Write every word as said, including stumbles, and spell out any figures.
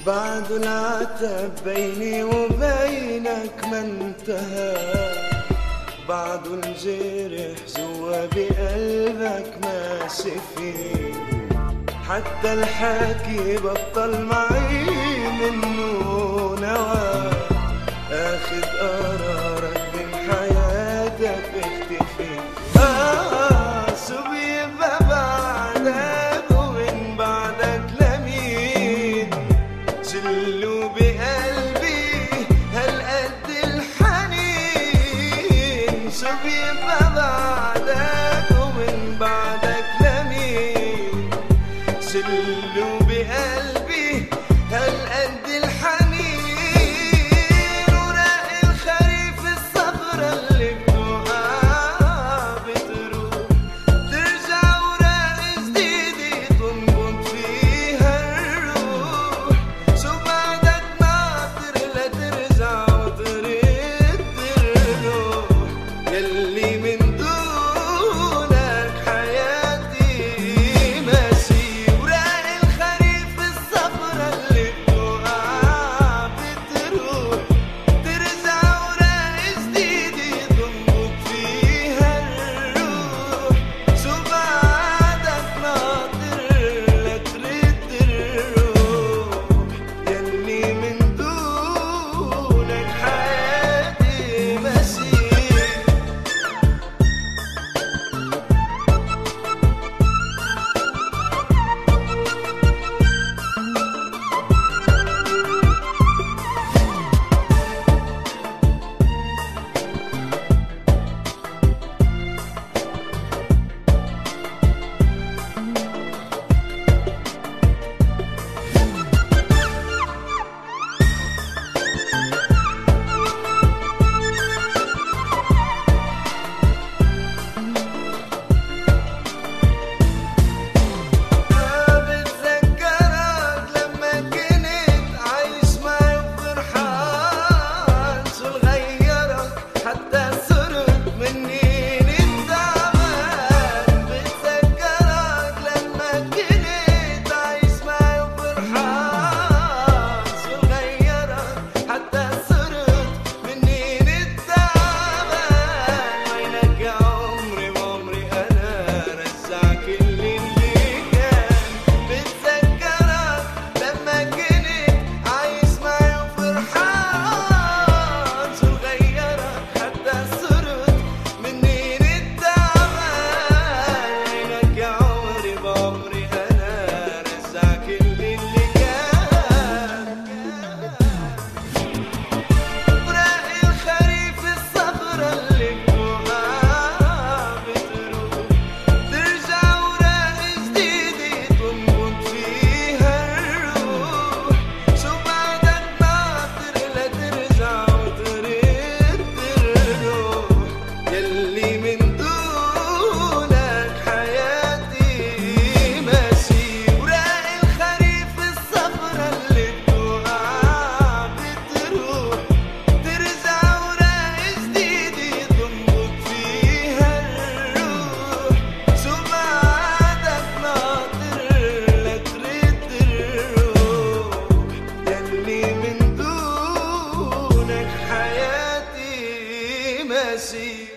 بعد العتب بيني وبينك ما انتهى، بعد الجرح جوا بقلبك ماشي فيه، حتى الحكي بطل معي منه نوى، اخذ قرارك من حياتك اختفي. آه شو بيبقى بعدك ومن بعدك لمين، جلوا بقلبي هالقد الحنين، شو بيبقى بعدك ومن بعدك لمين، جلوا بقلبي هالقد الحنين، وراقي الخريف الصبرة اللي بتوقع بتروح، ترجع وراقي جديدة تنبض فيها الروح، شو بعدك ناطر لترجع وترد الروح، يلي من دونك حياتي ماشي، وراقي الخريف الصبرة اللي بتوقع بتروح، ترجع وراقي جديدة تنبض فيها الروح، شو بعدك ناطر لترد الروح، يلي من دونك حياتي ماشي. بتذكرك لما كنت عايش معي وفرحان، شو غيرك حتى صرت مني نتعبان، بتذكرك لما كنت عايش معي وفرحان، شو غيرك حتى صرت مني نتعبان، وينك يا عمري بعمري أنا رجع كل اللي كان، بتذكرك لما كنت عايش معي وفرحان، شو غيرك حتى صرت مني نتعبان، وينك يا عمري بعمري أنا رجع كل اللي كان، وراقي الخريف الصبرة اللي بتوقع بتروح، ترجع وراقي جديدة تنبض فيها الروح، شو بعدك ناطر لترجع وترد الروح، يلي من دونك حياتي ماشي، وراقي الخريف الصبرة اللي بتوقع بتروح، ترجع وراقي جديدة تنبض فيها الروح، شو بعدك ناطر لترد الروح، يلي من دونك حياتي ماشي.